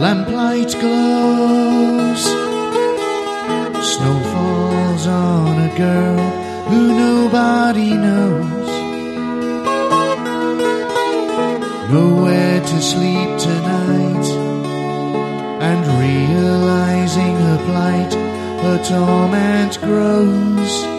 lamplight glows. Snow falls on a girl who nobody knows. Nowhere to sleep tonight, and realizing her plight, her torment grows.